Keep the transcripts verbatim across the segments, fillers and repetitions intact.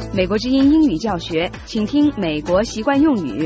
美国之音英语教学，请听美国习惯用语。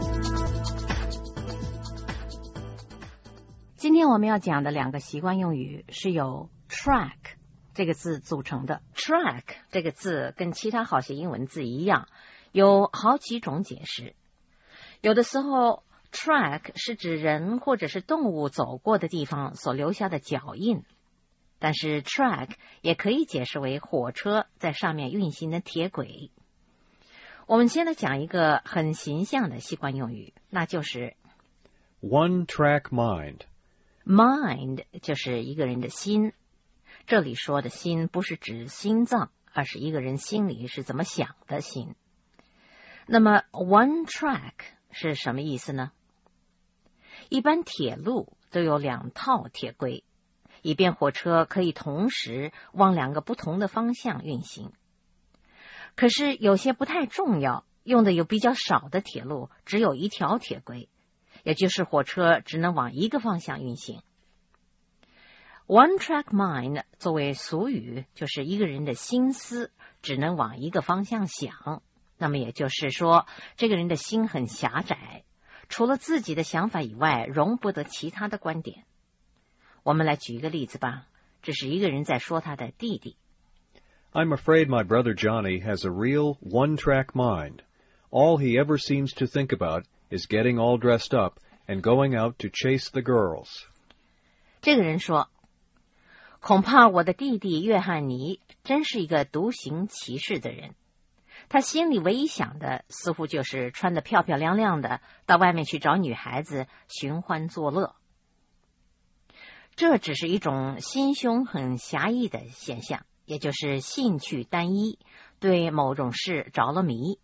今天我们要讲的两个习惯用语是由 track 这个字组成的。track 这个字跟其他好些英文字一样，有好几种解释。有的时候 track 是指人或者是动物走过的地方所留下的脚印，但是 track 也可以解释为火车在上面运行的铁轨。我们先来讲一个很形象的习惯用语，那就是 one track mind。Mind 就是一个人的心，这里说的心不是指心脏，而是一个人心里是怎么想的心。那么 one track 是什么意思呢？一般铁路都有两套铁轨，以便火车可以同时往两个不同的方向运行。可是有些不太重要，用的有比较少的铁路只有一条铁轨，也就是火车只能往一个方向运行。One track mind 作为俗语，就是一个人的心思只能往一个方向想，那么也就是说，这个人的心很狭窄，除了自己的想法以外，容不得其他的观点。我们来举一个例子吧，这是一个人在说他的弟弟。 I'm afraid my brother Johnny has a real one-track mind. All he ever seems to think about is getting all dressed up and going out to chase the girls. 这个人说，恐怕我的弟弟约翰尼真是一个独行其事的人。他心里唯一想的似乎就是穿得漂漂亮亮的到外面去找女孩子寻欢作乐。这只是一种心胸很狭义的现象，也就是兴趣单一，对某种事着了迷。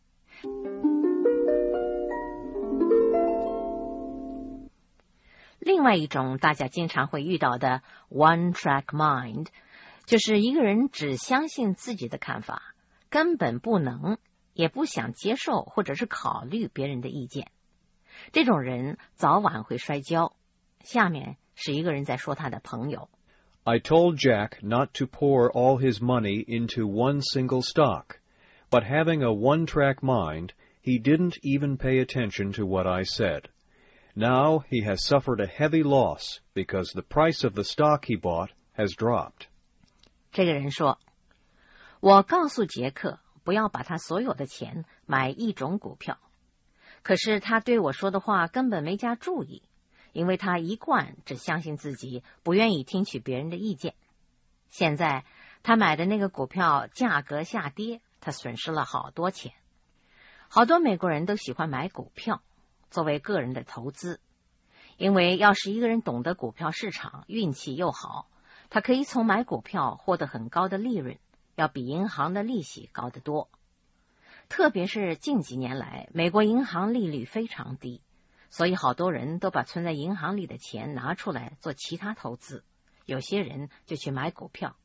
另外一种大家经常会遇到的 one track mind， 就是一个人只相信自己的看法，根本不能也不想接受或者是考虑别人的意见。这种人早晚会摔跤。下面是一个人在说他的朋友。 I told Jack not to pour all his money into one single stock, but having a one-track mind, he didn't even pay attention to what I said. Now he has suffered a heavy loss because the price of the stock he bought has dropped. 这个人说，我告诉杰克不要把他所有的钱买一种股票，可是他对我说的话根本没加注意，因为他一贯只相信自己，不愿意听取别人的意见。现在他买的那个股票价格下跌，他损失了好多钱。好多美国人都喜欢买股票作为个人的投资，因为要是一个人懂得股票市场，运气又好，他可以从买股票获得很高的利润，要比银行的利息高得多。特别是近几年来，美国银行利率非常低，所以好多人都把存在银行里的钱拿出来做其他投资，有些人就去买股票。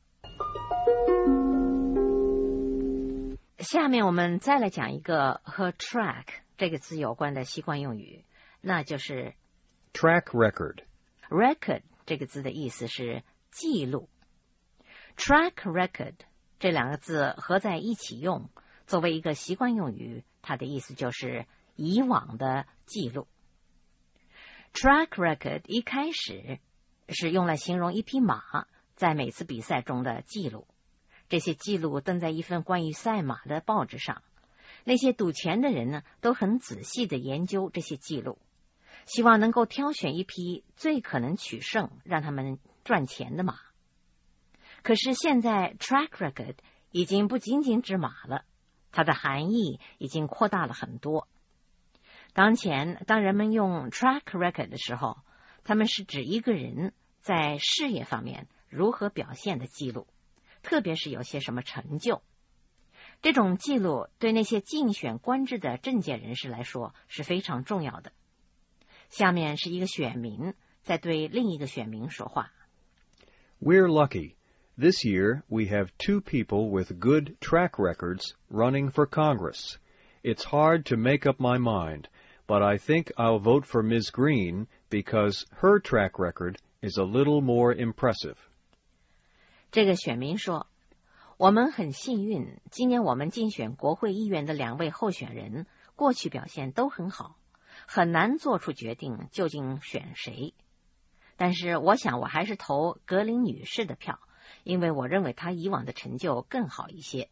下面我们再来讲一个和 track 这个字有关的习惯用语，那就是 track record. Record 这个字的意思是记录。track record 这两个字合在一起用，作为一个习惯用语，它的意思就是以往的记录。Track record 一开始是用来形容一匹马在每次比赛中的记录，这些记录登在一份关于赛马的报纸上，那些赌钱的人呢，都很仔细地研究这些记录，希望能够挑选一匹最可能取胜让他们赚钱的马。可是现在 track record 已经不仅仅指马了，它的含义已经扩大了很多。当前当人们用 track record 的时候，他们是指一个人在事业方面如何表现的记录，特别是有些什么成就。这种记录对那些竞选官制的政界人士来说是非常重要的。下面是一个选民在对另一个选民说话。 We're lucky. This year we have two people with good track records running for Congress. It's hard to make up my mind, but I think I'll vote for Miz Green because her track record is a little more impressive. 这个选民说， 我们很幸运，今年我们竞选国会议员的两位候选人过去表现都很好，很难做出决定究竟选谁。但是我想我还是投格林女士的票，因为我认为她以往的成就更好一些。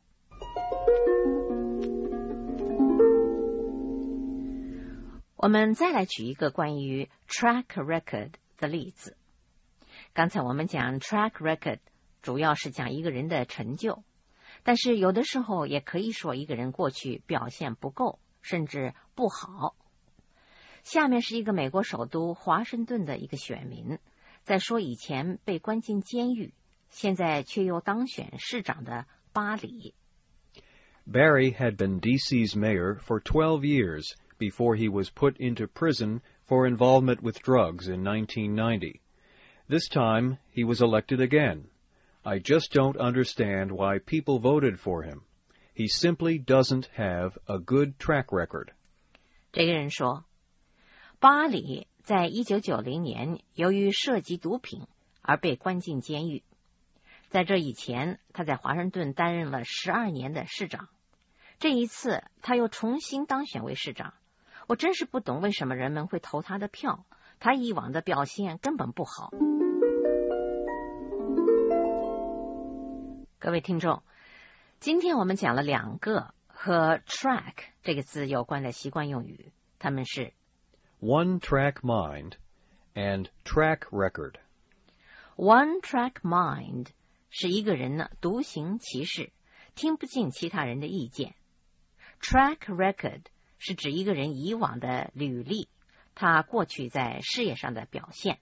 我们再来举一个关于 track record 的例子。刚才我们讲 track record 主要是讲一个人的成就，但是有的时候也可以说一个人过去表现不够，甚至不好。下面是一个美国首都华盛顿的一个选民，在说以前被关进监狱，现在却又当选市长的巴里。 Barry had been D C's mayor for twelve years before he was put into prison for involvement with drugs in nineteen ninety. This time, he was elected again. I just don't understand why people voted for him. He simply doesn't have a good track record. 这个人说，巴里在一九九零年由于涉及毒品而被关进监狱。在这以前，他在华盛顿担任了十二年的市长。这一次，他又重新当选为市长。我真是不懂为什么人们会投他的票，他以往的表现根本不好。各位听众，今天我们讲了两个和 track 这个字有关的习惯用语，它们是 one track mind and track record. One track mind 是一个人呢独行其事，听不进其他人的意见。Track record 是指一个人以往的履历，他过去在事业上的表现。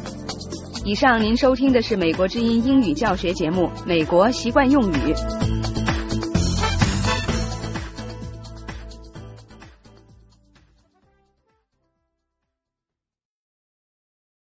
以上您收听的是美国之音英语教学节目《美国习惯用语》。